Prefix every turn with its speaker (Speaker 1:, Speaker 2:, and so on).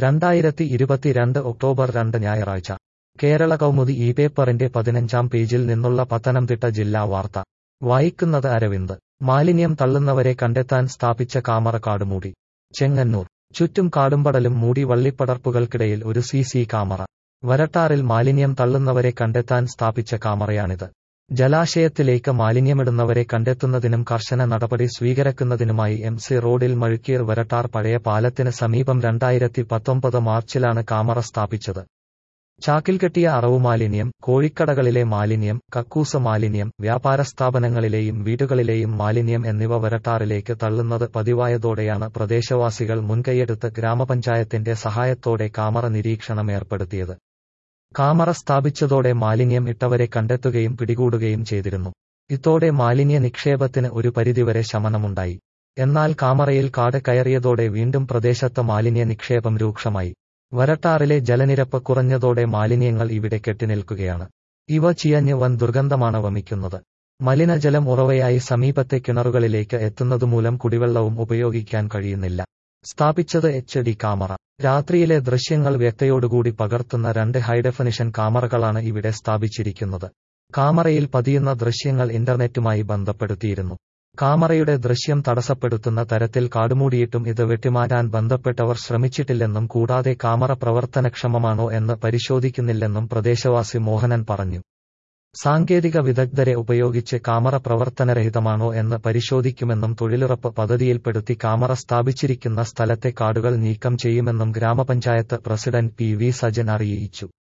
Speaker 1: 2022 October 2 ഞായറാഴ്ച കേരള കൗമുദി ഈ പേപ്പറിന്റെ 15-ാം പേജിൽ നിന്നുള്ള പത്തനംതിട്ട ജില്ലാ വാർത്ത വായിക്കുന്നത് അരവിന്ദ്. മാലിന്യം തള്ളുന്നവരെ കണ്ടെത്താൻ സ്ഥാപിച്ച കാമറ കാടുമൂടി. ചെങ്ങന്നൂർ. ചുറ്റും കാടുംപടലും മൂടി വള്ളിപ്പടർപ്പുകൾക്കിടയിൽ ഒരു CC കാമറ. വരട്ടാറിൽ മാലിന്യം തള്ളുന്നവരെ കണ്ടെത്താൻ സ്ഥാപിച്ച കാമറയാണിത്. ജലാശയത്തിലേക്ക് മാലിന്യമിടുന്നവരെ കണ്ടെത്തുന്നതിനും കർശന നടപടി സ്വീകരിക്കുന്നതിനുമായി MC റോഡിൽ മഴുക്കീർ വരട്ടാർ പഴയ പാലത്തിന് സമീപം 2019 മാർച്ചിലാണ് കാമറ സ്ഥാപിച്ചത്. ചാക്കിൽ കെട്ടിയ അറവുമാലിന്യം, കോഴിക്കടകളിലെ മാലിന്യം, കക്കൂസ് മാലിന്യം, വ്യാപാര സ്ഥാപനങ്ങളിലെയും വീടുകളിലെയും മാലിന്യം എന്നിവ വരട്ടാറിലേക്ക് തള്ളുന്നത് പതിവായതോടെയാണ് പ്രദേശവാസികൾ മുൻകൈയെടുത്ത് ഗ്രാമപഞ്ചായത്തിന്റെ സഹായത്തോടെ കാമറ നിരീക്ഷണം ഏർപ്പെടുത്തിയത്. കാമറ സ്ഥാപിച്ചതോടെ മാലിന്യം ഇട്ടവരെ കണ്ടെത്തുകയും പിടികൂടുകയും ചെയ്തിരുന്നു. ഇതോടെ മാലിന്യ നിക്ഷേപത്തിന് ഒരു പരിധിവരെ ശമനമുണ്ടായി. എന്നാൽ കാമറയിൽ കാട് കയറിയതോടെ വീണ്ടും പ്രദേശത്ത് മാലിന്യ നിക്ഷേപം രൂക്ഷമായി. വരട്ടാറിലെ ജലനിരപ്പ് കുറഞ്ഞതോടെ മാലിന്യങ്ങൾ ഇവിടെ കെട്ടിനിൽക്കുകയാണ്. ഇവ ചിയഞ്ഞ് വൻ ദുർഗന്ധമാണ് വമിക്കുന്നത്. മലിനജലം ഉറവയായി സമീപത്തെ കിണറുകളിലേക്ക് എത്തുന്നതുമൂലം കുടിവെള്ളവും ഉപയോഗിക്കാൻ കഴിയുന്നില്ല. സ്ഥാപിച്ചത് HD കാമറ. രാത്രിയിലെ ദൃശ്യങ്ങൾ വ്യക്തതയോടുകൂടി പകർത്തുന്ന 2 ഹൈഡെഫിനിഷൻ കാമറകളാണ് ഇവിടെ സ്ഥാപിച്ചിരിക്കുന്നത്. കാമറയിൽ പതിയുന്ന ദൃശ്യങ്ങൾ ഇന്റർനെറ്റുമായി ബന്ധപ്പെടുത്തിയിരുന്നു. കാമറയുടെ ദൃശ്യം തടസ്സപ്പെടുത്തുന്ന തരത്തിൽ കാടുമൂടിയിട്ടും ഇത് വെട്ടിമാറ്റാൻ ബന്ധപ്പെട്ടവർ ശ്രമിച്ചിട്ടില്ലെന്നും കൂടാതെ കാമറ പ്രവർത്തനക്ഷമമാണോ എന്ന് പരിശോധിക്കുന്നില്ലെന്നും പ്രദേശവാസി മോഹനൻ പറഞ്ഞു. സാങ്കേതിക വിദഗ്ധരെ ഉപയോഗിച്ച് കാമറ പ്രവർത്തനരഹിതമാണോ എന്ന് പരിശോധിക്കുമെന്നും തൊഴിലുറപ്പ് പദ്ധതിയിൽപ്പെടുത്തി കാമറ സ്ഥാപിച്ചിരിക്കുന്ന സ്ഥലത്തെ കാടുകൾ നീക്കം ചെയ്യുമെന്നും ഗ്രാമപഞ്ചായത്ത് പ്രസിഡന്റ് PV സജൻ അറിയിച്ചു.